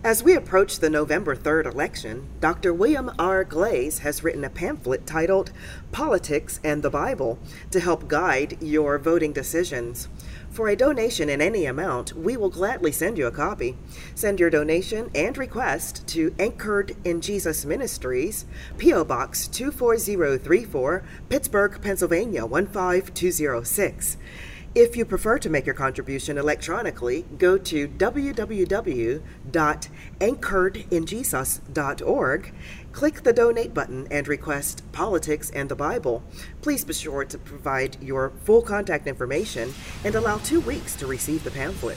As we approach the November 3rd election, Dr. William R. Glaze has written a pamphlet titled Politics and the Bible to help guide your voting decisions. For a donation in any amount, we will gladly send you a copy. Send your donation and request to Anchored in Jesus Ministries, P.O. Box 24034, Pittsburgh, Pennsylvania 15206. If you prefer to make your contribution electronically, go to www.anchoredinjesus.org, click the donate button and request Politics and the Bible. Please be sure to provide your full contact information and allow 2 weeks to receive the pamphlet.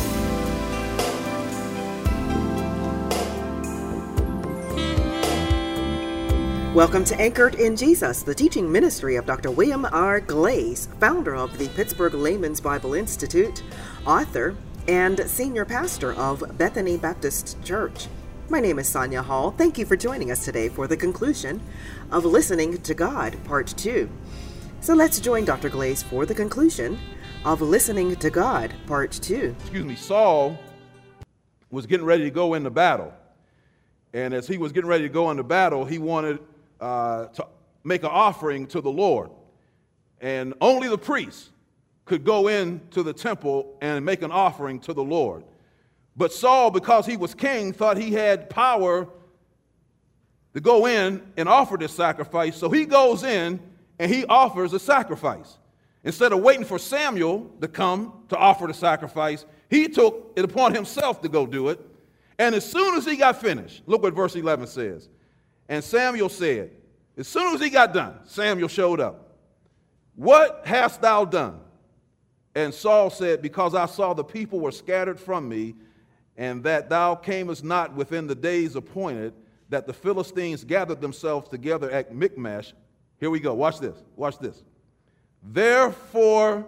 Welcome to Anchored in Jesus, the teaching ministry of Dr. William R. Glaze, founder of the Pittsburgh Layman's Bible Institute, author, and senior pastor of Bethany Baptist Church. My name is Sonia Hall. Thank you for joining us today for the conclusion of Listening to God, Part 2. So let's join Dr. Glaze for the conclusion of Listening to God, Part 2. Saul was getting ready to go into battle. And as he was getting ready to go into battle, he wanted to make an offering to the Lord. And only the priests could go into the temple and make an offering to the Lord. But Saul, because he was king, thought he had power to go in and offer this sacrifice. So he goes in and he offers a sacrifice. Instead of waiting for Samuel to come to offer the sacrifice, he took it upon himself to go do it. And as soon as he got finished, look what verse 11 says. And Samuel said, as soon as he got done, Samuel showed up. What hast thou done? And Saul said, because I saw the people were scattered from me, and that thou camest not within the days appointed, that the Philistines gathered themselves together at Michmash. Here we go. Watch this. Watch this. Therefore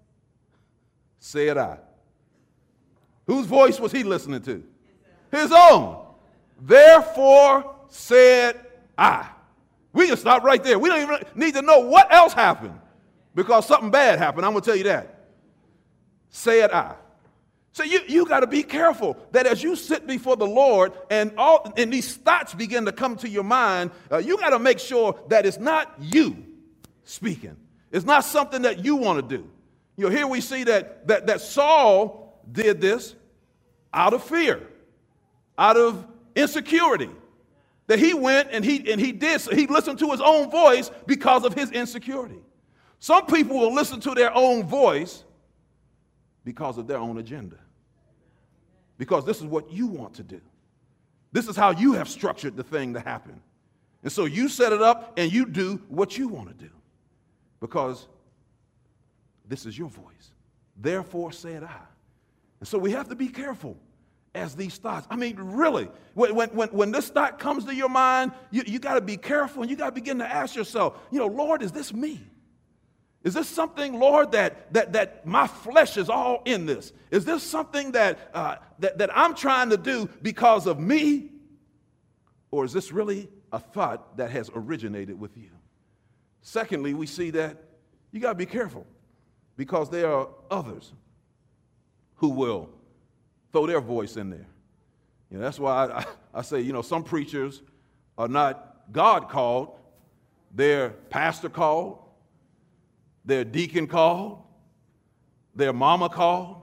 said I. Whose voice was he listening to? His own. Therefore said I. We can stop right there. We don't even need to know what else happened because something bad happened. I'm going to tell you that. Said I. So you got to be careful that as you sit before the Lord and these thoughts begin to come to your mind, you got to make sure that it's not you speaking. It's not something that you want to do. Here we see that Saul did this out of fear, out of insecurity, that he went and he listened to his own voice because of his insecurity. Some people will listen to their own voice because of their own agenda, because this is what you want to do. This is how you have structured the thing to happen. And so you set it up and you do what you want to do because this is your voice. Therefore said I. And so we have to be careful as these thoughts. I mean, really, when this thought comes to your mind, you got to be careful and you got to begin to ask yourself, Lord, is this me? Is this something, Lord, that my flesh is all in this? Is this something that I'm trying to do because of me? Or is this really a thought that has originated with you? Secondly, we see that you got to be careful because there are others who will throw their voice in there. That's why I say, some preachers are not God called. They're pastor called. They're deacon called. They're mama called.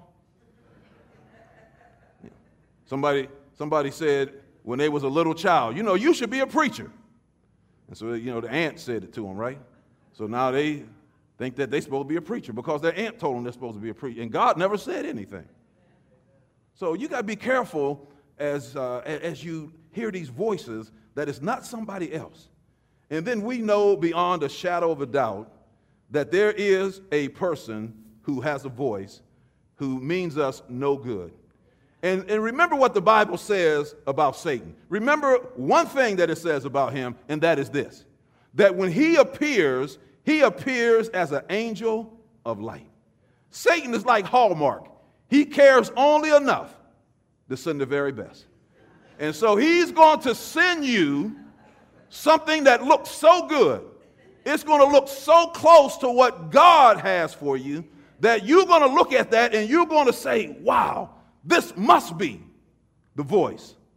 Somebody said when they was a little child, you should be a preacher. And so, the aunt said it to them, right? So now they think that they're supposed to be a preacher because their aunt told them they're supposed to be a preacher. And God never said anything. So you got to be careful as you hear these voices that it's not somebody else. And then we know beyond a shadow of a doubt that there is a person who has a voice who means us no good. And remember what the Bible says about Satan. Remember one thing that it says about him, and that is this, that when he appears as an angel of light. Satan is like Hallmark. He cares only enough to send the very best. And so he's going to send you something that looks so good. It's going to look so close to what God has for you that you're going to look at that and you're going to say, wow, this must be the voice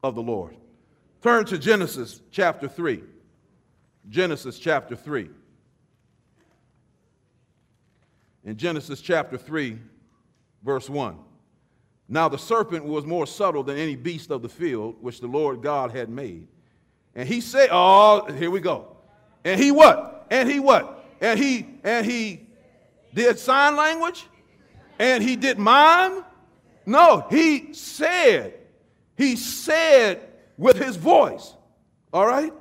of the Lord. Turn to Genesis chapter 3. Genesis chapter 3. In Genesis chapter 3, verse 1. Now the serpent was more subtle than any beast of the field which the Lord God had made. And he said, oh, here we go. And he what? And he what? And he did sign language? And he did mime? No, he said with his voice. All right?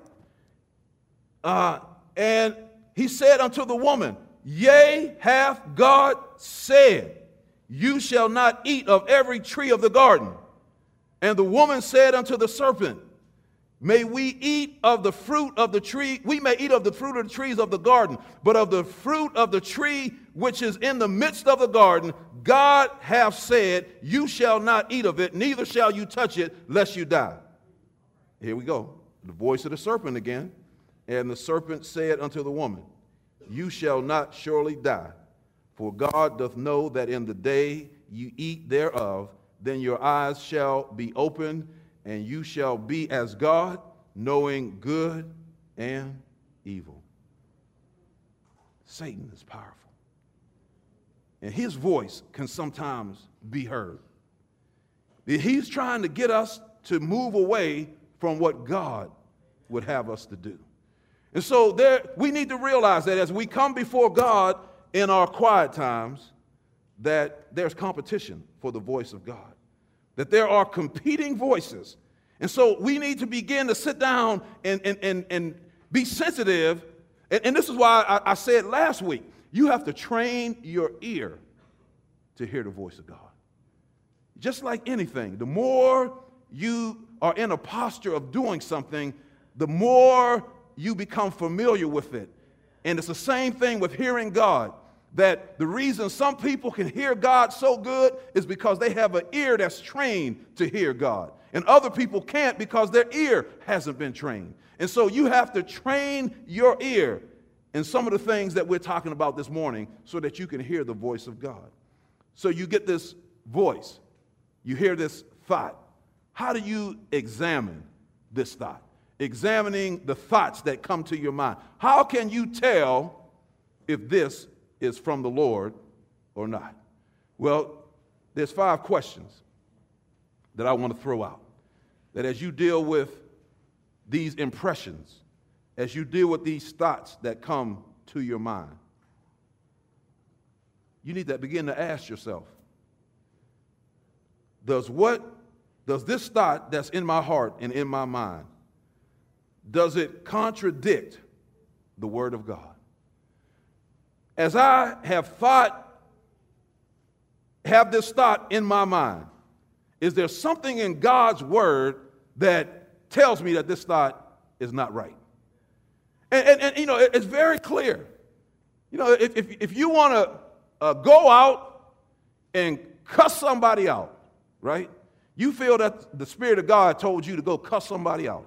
And he said unto the woman, Yea, hath God said, You shall not eat of every tree of the garden. And the woman said unto the serpent, May we eat of the fruit of the tree? We may eat of the fruit of the trees of the garden, but of the fruit of the tree which is in the midst of the garden, God hath said, You shall not eat of it, neither shall you touch it, lest you die. Here we go. The voice of the serpent again. And the serpent said unto the woman, You shall not surely die, for God doth know that in the day you eat thereof, then your eyes shall be opened, and you shall be as God, knowing good and evil. Satan is powerful. And his voice can sometimes be heard. He's trying to get us to move away from what God would have us to do. And so we need to realize that as we come before God in our quiet times, that there's competition for the voice of God, that there are competing voices. And so we need to begin to sit down and be sensitive. And this is why I said last week, you have to train your ear to hear the voice of God. Just like anything, the more you are in a posture of doing something, the more you become familiar with it. And it's the same thing with hearing God, that the reason some people can hear God so good is because they have an ear that's trained to hear God. And other people can't because their ear hasn't been trained. And so you have to train your ear in some of the things that we're talking about this morning so that you can hear the voice of God. So you get this voice. You hear this thought. How do you examine this thought? Examining the thoughts that come to your mind. How can you tell if this is from the Lord or not? Well, there's 5 questions that I want to throw out. That as you deal with these impressions, as you deal with these thoughts that come to your mind, you need to begin to ask yourself, does this thought that's in my heart and in my mind, does it contradict the Word of God? As I have this thought in my mind, is there something in God's Word that tells me that this thought is not right? And you know, it's very clear. You know, if you want to go out and cuss somebody out, right? You feel that the Spirit of God told you to go cuss somebody out.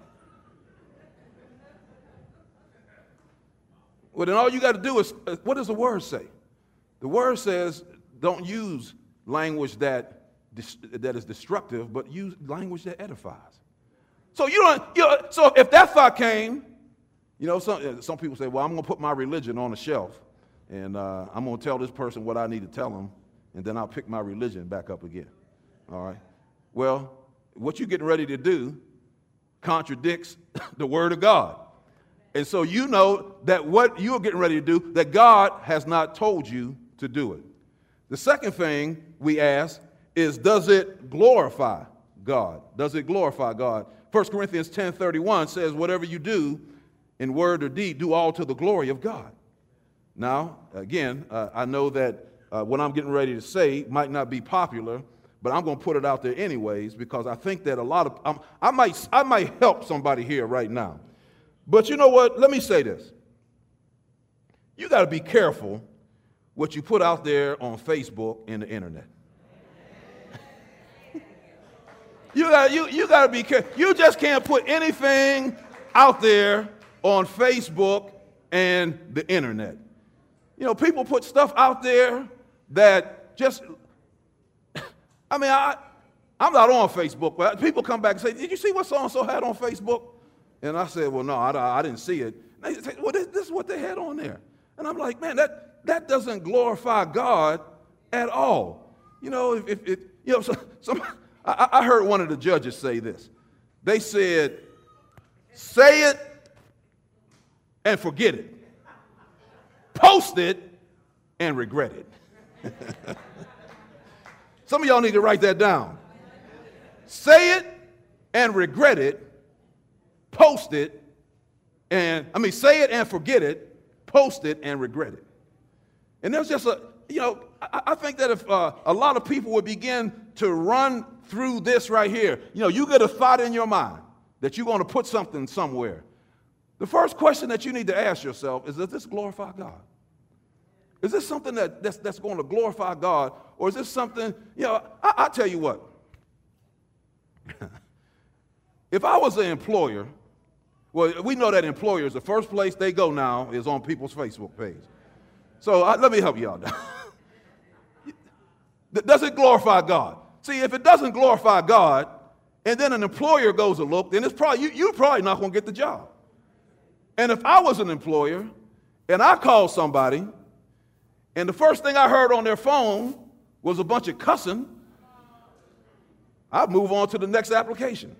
Well, then all you got to do is, what does the Word say? The Word says, don't use language that is destructive, but use language that edifies. So so if that thought came, you know, some people say, well, I'm going to put my religion on a shelf, and I'm going to tell this person what I need to tell them, and then I'll pick my religion back up again. All right? Well, what you're getting ready to do contradicts the Word of God. And so you know that what you're getting ready to do, that God has not told you to do it. The second thing we ask is, does it glorify God? Does it glorify God? 1 Corinthians 10:31 says, whatever you do in word or deed, do all to the glory of God. Now, again, I know that what I'm getting ready to say might not be popular, but I'm going to put it out there anyways, because I think that I might help somebody here right now. But you know what? Let me say this. You got to be careful what you put out there on Facebook and the internet. You got to be careful. You just can't put anything out there on Facebook and the internet. You know, people put stuff out there that just, I'm not on Facebook, but people come back and say, did you see what so-and-so had on Facebook? And I said, well, no, I didn't see it. And they say, well, this is what they had on there. And I'm like, man, that doesn't glorify God at all. You know, I heard one of the judges say this. They said, say it and forget it. Post it and regret it. Some of y'all need to write that down. Say it and regret it. Post it say it and forget it. Post it and regret it. And there's just I think that if a lot of people would begin to run through this right here, you get a thought in your mind that you're going to put something somewhere. The first question that you need to ask yourself is, does this glorify God? Is this something that's going to glorify God? Or is this something, I tell you what. If I was an employer, well, we know that employers, the first place they go now is on people's Facebook page. So let me help you out now. Does it glorify God? See, if it doesn't glorify God, and then an employer goes to look, then it's probably you're probably not going to get the job. And if I was an employer and I called somebody, and the first thing I heard on their phone was a bunch of cussing, I'd move on to the next application.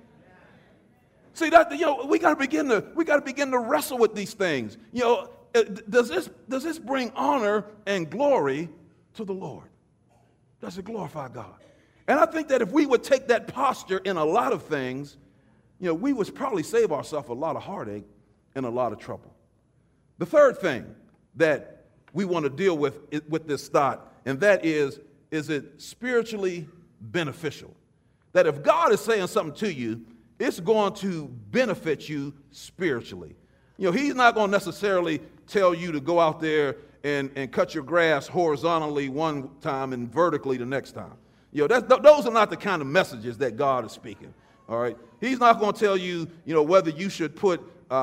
See, that we got to begin to wrestle with these things. Does this bring honor and glory to the Lord? Does it glorify God? And I think that if we would take that posture in a lot of things, we would probably save ourselves a lot of heartache and a lot of trouble. The third thing that we want to deal with this thought, and that is it spiritually beneficial? That if God is saying something to you, it's going to benefit you spiritually. He's not going to necessarily tell you to go out there and cut your grass horizontally one time and vertically the next time. Those are not the kind of messages that God is speaking. All right, He's not going to tell you, whether you should put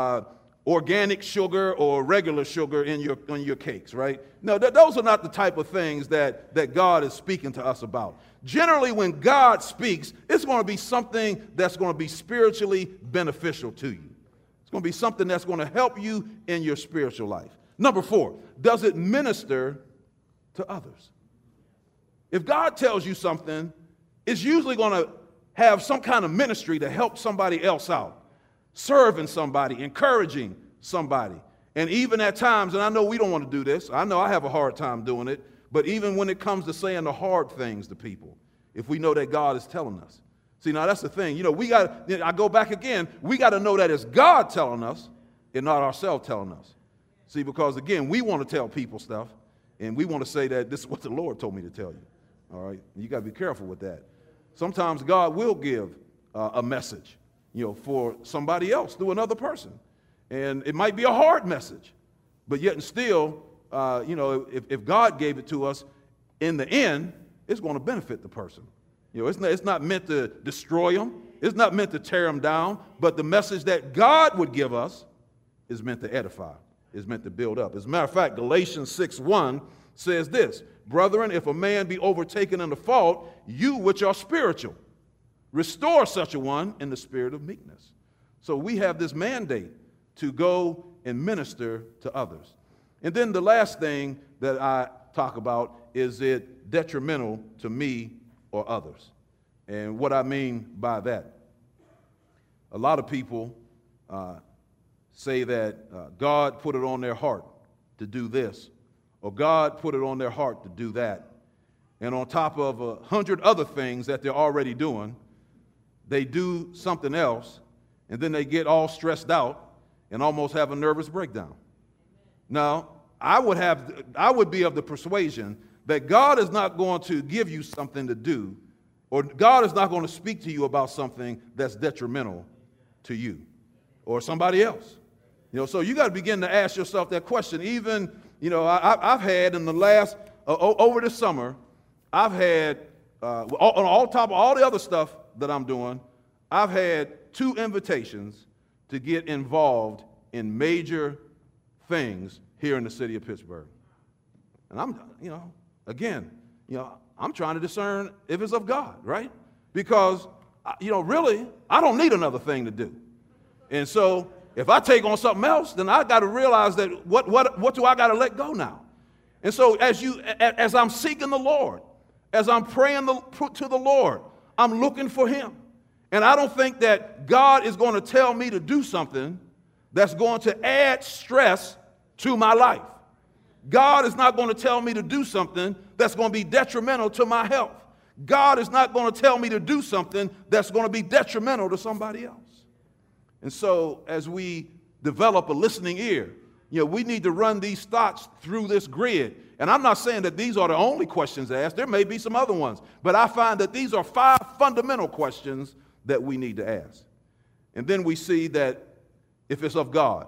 organic sugar or regular sugar in your cakes. Right? No, those are not the type of things that God is speaking to us about. Generally, when God speaks, it's going to be something that's going to be spiritually beneficial to you. It's going to be something that's going to help you in your spiritual life. Number 4, does it minister to others? If God tells you something, it's usually going to have some kind of ministry to help somebody else out, serving somebody, encouraging somebody. And even at times, and I know we don't want to do this, I know I have a hard time doing it, but even when it comes to saying the hard things to people, if we know that God is telling us. See, now that's the thing. I go back again, we got to know that it's God telling us and not ourselves telling us. See, because again, we want to tell people stuff, and we want to say that this is what the Lord told me to tell you. All right? You got to be careful with that. Sometimes God will give a message, for somebody else through another person. And it might be a hard message, but yet and still, if God gave it to us, in the end, it's going to benefit the person. It's not meant to destroy them. It's not meant to tear them down. But the message that God would give us is meant to edify, is meant to build up. As a matter of fact, Galatians 6:1 says this: Brethren, if a man be overtaken in the fault, you which are spiritual, restore such a one in the spirit of meekness. So we have this mandate to go and minister to others. And then the last thing that I talk about, is it detrimental to me or others? And what I mean by that, a lot of people say that God put it on their heart to do this, or God put it on their heart to do that. And on top of 100 other things that they're already doing, they do something else, and then they get all stressed out and almost have a nervous breakdown. Now, I would be of the persuasion that God is not going to give you something to do, or God is not going to speak to you about something that's detrimental to you or somebody else. So you got to begin to ask yourself that question. Even, I've had in the last, over the summer, I've had, on top of all the other stuff that I'm doing, I've had 2 invitations to get involved in major things here in the city of Pittsburgh. And I'm trying to discern if it's of God, right? because, really, I don't need another thing to do. And so if I take on something else, then I got to realize that what do I got to let go now? And so as I'm seeking the Lord, as I'm praying to the Lord, I'm looking for him. And I don't think that God is going to tell me to do something that's going to add stress to my life. God is not going to tell me to do something that's going to be detrimental to my health. God is not going to tell me to do something that's going to be detrimental to somebody else. And so as we develop a listening ear, we need to run these thoughts through this grid. And I'm not saying that these are the only questions asked. There may be some other ones. But I find that these are 5 fundamental questions that we need to ask. And then we see that if it's of God,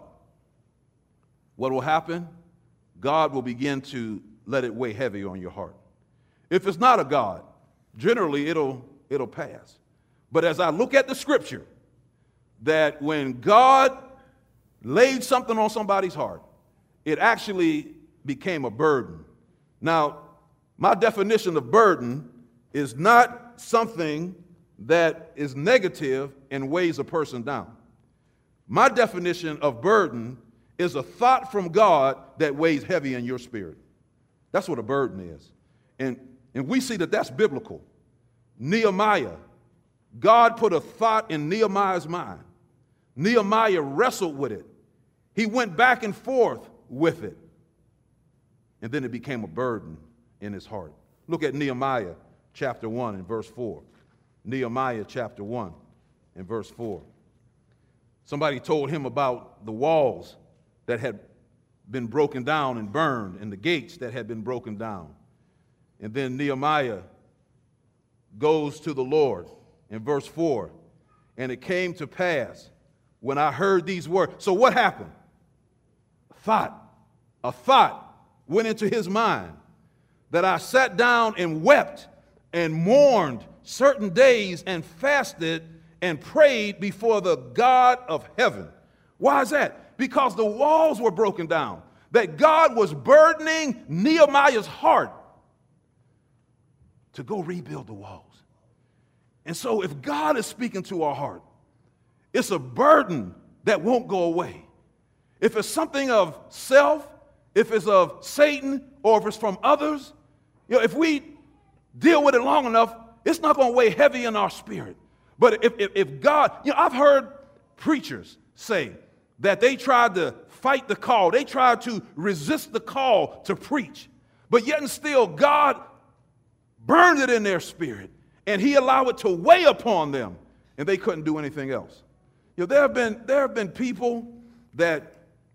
what will happen? God will begin to let it weigh heavy on your heart. If it's not of God, generally it'll pass. But as I look at the scripture, that when God laid something on somebody's heart, it actually became a burden. Now, my definition of burden is not something that is negative and weighs a person down. My definition of burden is a thought from God that weighs heavy in your spirit. That's what a burden is. And we see that that's biblical. Nehemiah, God put a thought in Nehemiah's mind. Nehemiah wrestled with it. He went back and forth with it. And then it became a burden in his heart. Look at Nehemiah chapter 1 and verse 4. Nehemiah chapter 1 and verse 4. Somebody told him about the walls that had been broken down and burned and the gates that had been broken down. And then Nehemiah goes to the Lord in verse 4. And it came to pass when I heard these words. So what happened? A thought went into his mind that I sat down and wept and mourned certain days and fasted and prayed before the God of heaven. Why is that? Because the walls were broken down. That God was burdening Nehemiah's heart to go rebuild the walls. And so if God is speaking to our heart, it's a burden that won't go away. If it's something of self, if it's of Satan, or if it's from others, if we deal with it long enough, it's not going to weigh heavy in our spirit. But if God, I've heard preachers say that they tried to fight the call. They tried to resist the call to preach. But yet and still, God burned it in their spirit, and he allowed it to weigh upon them, and they couldn't do anything else. There have been people that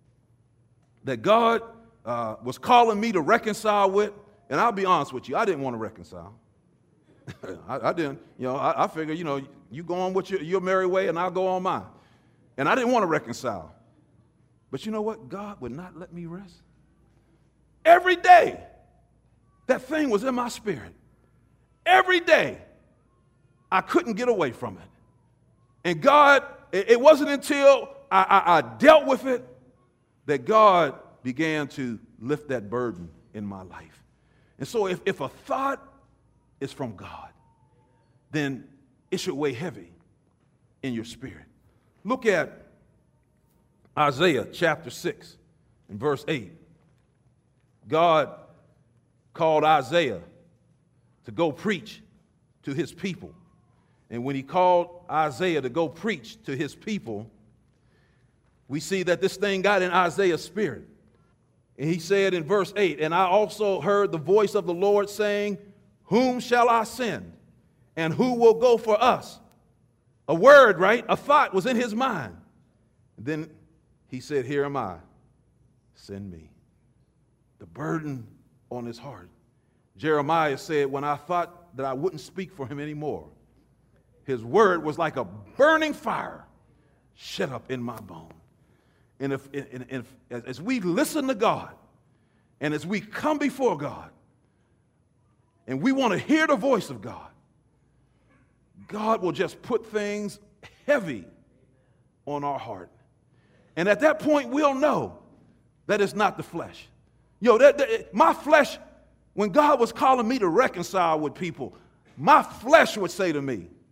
God was calling me to reconcile with, and I'll be honest with you, I didn't want to reconcile. I didn't. I figured, you go on with your merry way, and I'll go on mine. And I didn't want to reconcile. But you know what? God would not let me rest. Every day, that thing was in my spirit. Every day, I couldn't get away from it. And God, it wasn't until I dealt with it that God began to lift that burden in my life. And so if a thought is from God, then it should weigh heavy in your spirit. Look at Isaiah chapter 6 and verse 8. God called Isaiah to go preach to his people. And when he called Isaiah to go preach to his people, we see that this thing got in Isaiah's spirit. And he said in verse 8, and I also heard the voice of the Lord saying, whom shall I send? And who will go for us? A word, right? A thought was in his mind. And then he said, here am I. Send me. The burden on his heart. Jeremiah said, when I thought that I wouldn't speak for him anymore, his word was like a burning fire shut up in my bone. And as we listen to God, and as we come before God, and we want to hear the voice of God, God will just put things heavy on our heart. And at that point, we'll know that it's not the flesh. My flesh, when God was calling me to reconcile with people, my flesh would say to me,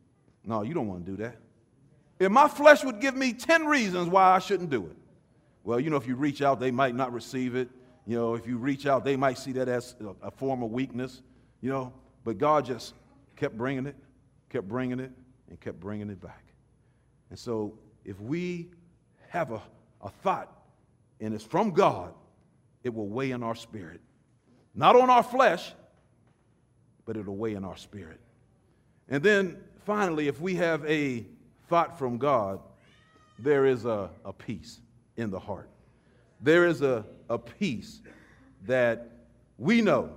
No, you don't want to do that. If my flesh would give me 10 reasons why I shouldn't do it. Well, if you reach out, they might not receive it. If you reach out, they might see that as a form of weakness, But God just kept bringing it, and kept bringing it back. And so if we have a thought, and it's from God, it will weigh in our spirit. Not on our flesh, but it'll weigh in our spirit. And then finally, if we have a thought from God, there is a peace in the heart. There is a peace that we know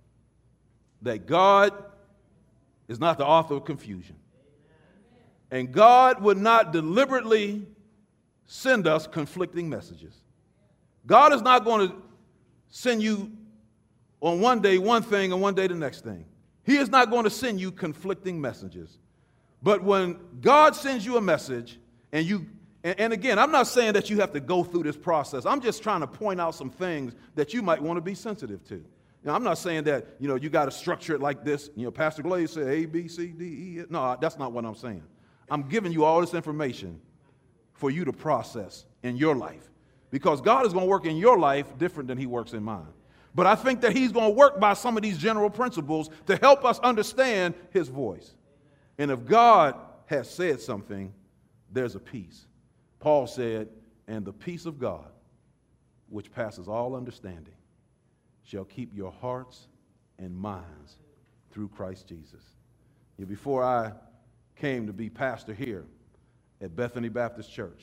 that God is not the author of confusion. And God would not deliberately send us conflicting messages. God is not going to send you on one day one thing and one day the next thing. He is not going to send you conflicting messages. But when God sends you a message, and again, I'm not saying that you have to go through this process. I'm just trying to point out some things that you might want to be sensitive to. I'm not saying that, you got to structure it like this. Pastor Glaze said A, B, C, D, E. No, that's not what I'm saying. I'm giving you all this information for you to process in your life. Because God is going to work in your life different than he works in mine. But I think that he's going to work by some of these general principles to help us understand his voice. And if God has said something, there's a peace. Paul said, and the peace of God, which passes all understanding, shall keep your hearts and minds through Christ Jesus. Before I came to be pastor here at Bethany Baptist Church,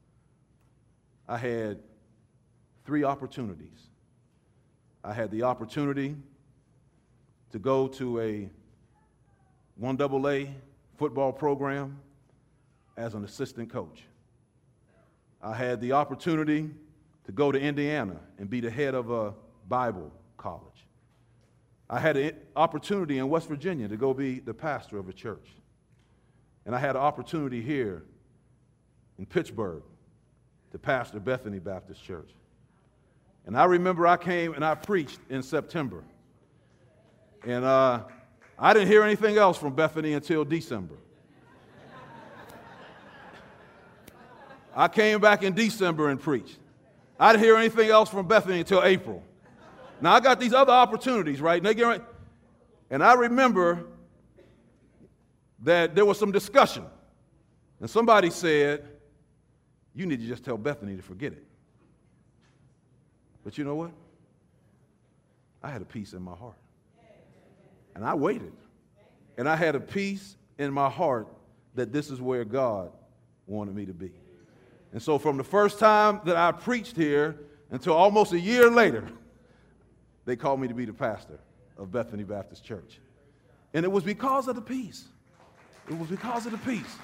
I had 3 opportunities. I had the opportunity to go to a 1AA football program as an assistant coach. I had the opportunity to go to Indiana and be the head of a Bible college. I had an opportunity in West Virginia to go be the pastor of a church. And I had an opportunity here in Pittsburgh to pastor Bethany Baptist Church. And I remember I came and I preached in September. And I didn't hear anything else from Bethany until December. I came back in December and preached. I didn't hear anything else from Bethany until April. Now I got these other opportunities, right? And I remember that there was some discussion. And somebody said, you need to just tell Bethany to forget it. But you know what? I had a peace in my heart. And I waited. And I had a peace in my heart that this is where God wanted me to be. And so from the first time that I preached here until almost a year later, they called me to be the pastor of Bethany Baptist Church. And it was because of the peace. It was because of the peace.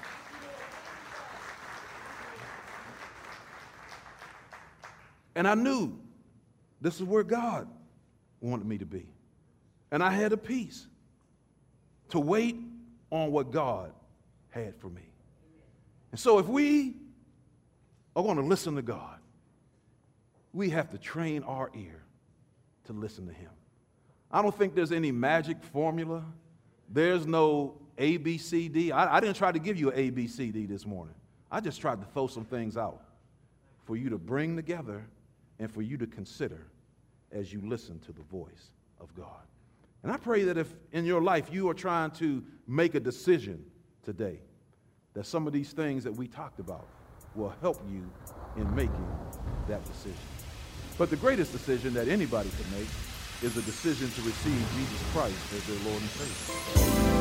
And I knew this is where God wanted me to be. And I had a peace to wait on what God had for me. And so if we are going to listen to God, we have to train our ear to listen to him. I don't think there's any magic formula. There's no A, B, C, D. I didn't try to give you an A, B, C, D this morning. I just tried to throw some things out for you to bring together and for you to consider as you listen to the voice of God. And I pray that if in your life you are trying to make a decision today, that some of these things that we talked about will help you in making that decision. But the greatest decision that anybody can make is a decision to receive Jesus Christ as their Lord and Savior.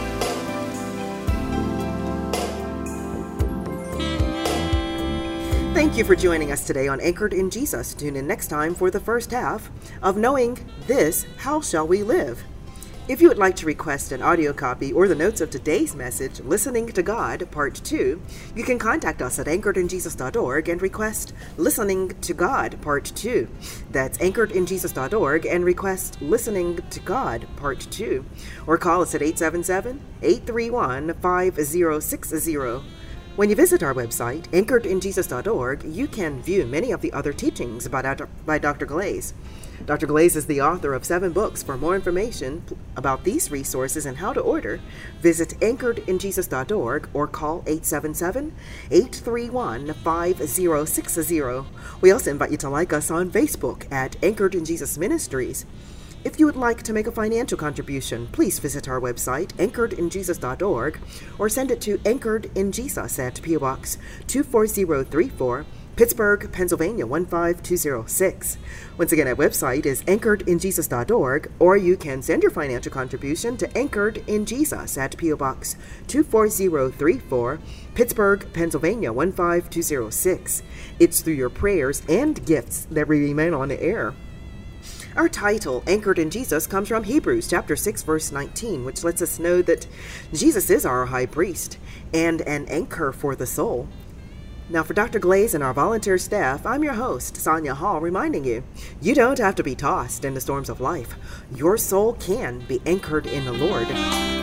Thank you for joining us today on Anchored in Jesus. Tune in next time for the first half of Knowing This, How Shall We Live? If you would like to request an audio copy or the notes of today's message, Listening to God, Part 2, you can contact us at anchoredinjesus.org and request Listening to God, Part 2. That's anchoredinjesus.org and request Listening to God, Part 2. Or call us at 877-831-5060. When you visit our website, anchoredinjesus.org, you can view many of the other teachings by Dr. Glaze. Dr. Glaze is the author of 7 books. For more information about these resources and how to order, visit anchoredinjesus.org or call 877-831-5060. We also invite you to like us on Facebook at Anchored in Jesus Ministries. If you would like to make a financial contribution, please visit our website, anchoredinjesus.org, or send it to Anchored in Jesus at P.O. Box 24034, Pittsburgh, Pennsylvania 15206. Once again, our website is anchoredinjesus.org, or you can send your financial contribution to Anchored in Jesus at P.O. Box 24034, Pittsburgh, Pennsylvania 15206. It's through your prayers and gifts that we remain on the air. Our title, Anchored in Jesus, comes from Hebrews chapter 6, verse 19, which lets us know that Jesus is our high priest and an anchor for the soul. Now, for Dr. Glaze and our volunteer staff, I'm your host, Sonia Hall, reminding you, you don't have to be tossed in the storms of life. Your soul can be anchored in the Lord.